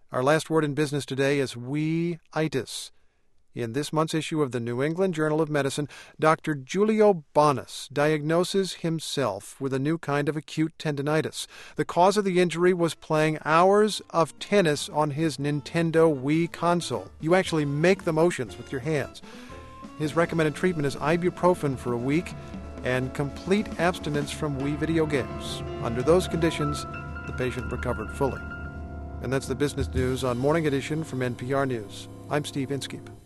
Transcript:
Our last word in business today is Wii-itis. In this month's issue of the New England Journal of Medicine, Dr. Giulio Bonis diagnoses himself with a new kind of acute tendinitis. The cause of the injury was playing hours of tennis on his Nintendo Wii console. You actually make the motions with your hands. His recommended treatment is ibuprofen for a week and complete abstinence from Wii video games. Under those conditions, the patient recovered fully. And that's the business news on Morning Edition from NPR News. I'm Steve Inskeep.